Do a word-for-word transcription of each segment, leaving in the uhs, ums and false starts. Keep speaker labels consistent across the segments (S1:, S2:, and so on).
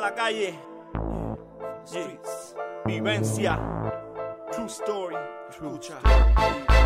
S1: la calle. Streets. Vivencia. True story. True story.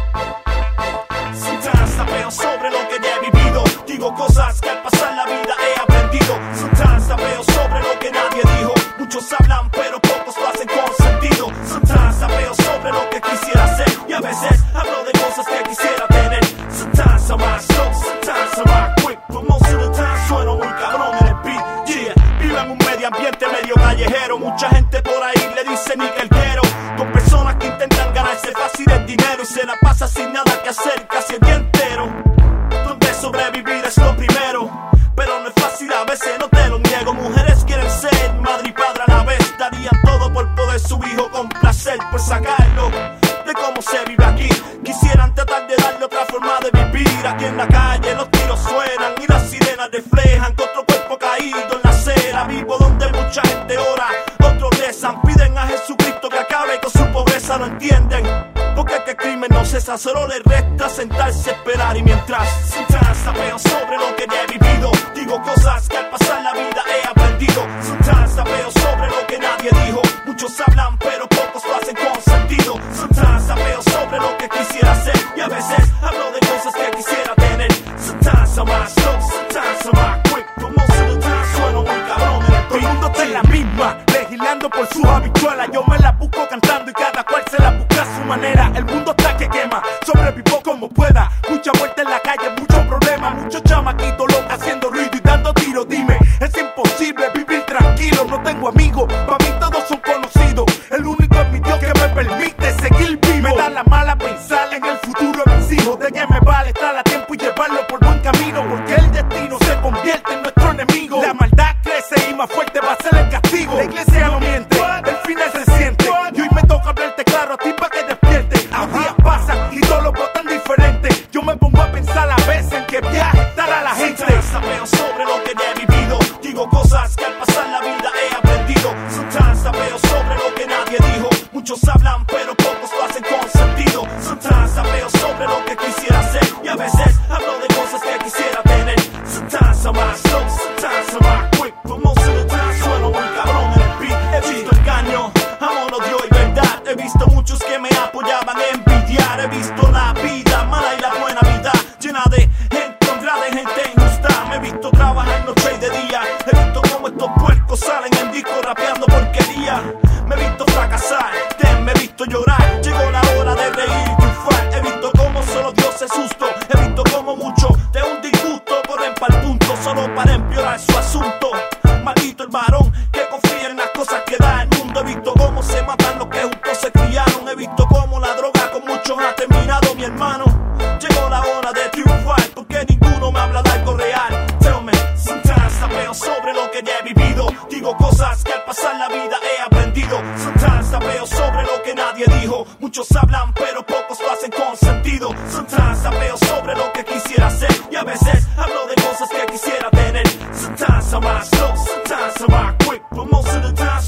S1: Sometimes sapeo sobre lo que ya he vivido. Digo cosas que al pasar la vida he aprendido. Sometimes sapeo sobre lo que nadie dijo. Muchos hablan pero pocos lo hacen con sentido. Sometimes sapeo sobre lo que quisiera hacer. Y a veces hablo de cosas que quisiera tener. Sometimes I'm my slow, sometimes I'm my quick. But most of the time sueno muy cabrón en el beat. Yeah, vivo en un medio ambiente medio callejero. Mucha gente por ahí le dice ni que el quiero. Con personas que intentan ganarse fácil el dinero y se la pasa sin nada que hacer casi el día entero. Donde sobrevivir es lo primero, pero no es fácil a veces, no te lo niego. Mujeres quieren ser madre y padre a la vez. Darían todo por poder su hijo con placer, por sacarlo de cómo se vive aquí. Quisieran tratar de darle otra forma de vivir. Aquí en la calle los tiros suenan y las sirenas reflejan que otro cuerpo caído en la acera. Vivo donde mucha gente ora, otros rezan, piden a Jesucristo que acabe con su pobreza. No entienden porque es que el crimen no cesa, solo le resta sentarse a esperar. Y mientras sometimes sapeo sobre lo que ya he vivido, digo cosas que al pasar la vida he aprendido. Sometimes sapeo sobre lo que nadie dijo. Muchos hablan pero pocos lo hacen con sentido. Sometimes sapeo sobre lo que quisiera hacer. Y a veces hablo de cosas que quisiera tener. Sometimes I'm my slow, sometimes I'm my quick. But most of the time sueno muy cabrón en el beat.
S2: Todo el mundo está en la misma, legislando por sus habichuelas. Yo me la busco cantando y cada cual se la busca a su manera. El mundo está que quema, sobrevivo como pueda. Mucha vuelta en la calle, muchos problemas, muchos chamaquitos locos haciendo ruido y dando tiros. Dime, es imposible vivir tranquilo. No tengo amigos, para mí todos son conocidos. El único es mi Dios que me permite seguir vivo. Me da la mala pensar en el futuro de mis hijos. De que me vale estar a tiempo y llevarlo por buen camino, porque el destino se convierte en nuestro enemigo. La maldad crece y más fuerte va a ser el castigo. La iglesia no miente, el final se siente. Y hoy me toca hablarte claro a ti para que despierte. Los días pasan y todos los votan diferentes. Yo me pongo a pensar a veces en qué viaje estará la gente.
S1: Sometimes sapeo sobre lo que ya he vivido. Digo cosas que al pasar la vida he aprendido. Sometimes sapeo sobre lo que nadie dijo. Muchos hablan pero pocos lo hacen con sentido. Sometimes sapeo sobre lo que quisiera hacer. Y a veces hablo de cosas que quisiera tener. Sometimes I'm my slow, sometimes I'm my quick. But most of the time sueno muy cabrón en el beat. He visto engaño, amor, odio y verdad. He visto muchos que me apoyaban a envidiar. He visto la vida mala y la buena vida llena de gente honrada y gente injusta. Me he visto trabajar noche y de día. He visto cómo estos puercos salen en disco rapeando porquería. Me he visto fracasar, te me he visto llorar. Llegó la hora de reír y triunfar. He visto cómo solo Dios es justo. He visto cómo muchos de un disgusto corren para el punto solo para empeorar su asunto. Maldito el varón que confía en las cosas que da el mundo. He visto cómo se matan los que juntos se criaron. He visto cómo la droga con muchos ha terminado, mi hermano. Llegó la hora de triunfar porque ninguno me habla de algo real. Tell me, sometimes sapeo sobre lo que ya he vivido. Digo cosas que al pasar la vida he aprendido. Sometimes sapeo sobre lo que nadie dijo. Muchos hablan pero pocos lo hacen con sentido. Sometimes sapeo sobre lo que quisiera hacer. Y a veces hablo de cosas que quisiera tener. Sometimes I'm my slow, sometimes I'm my quick. But most of the time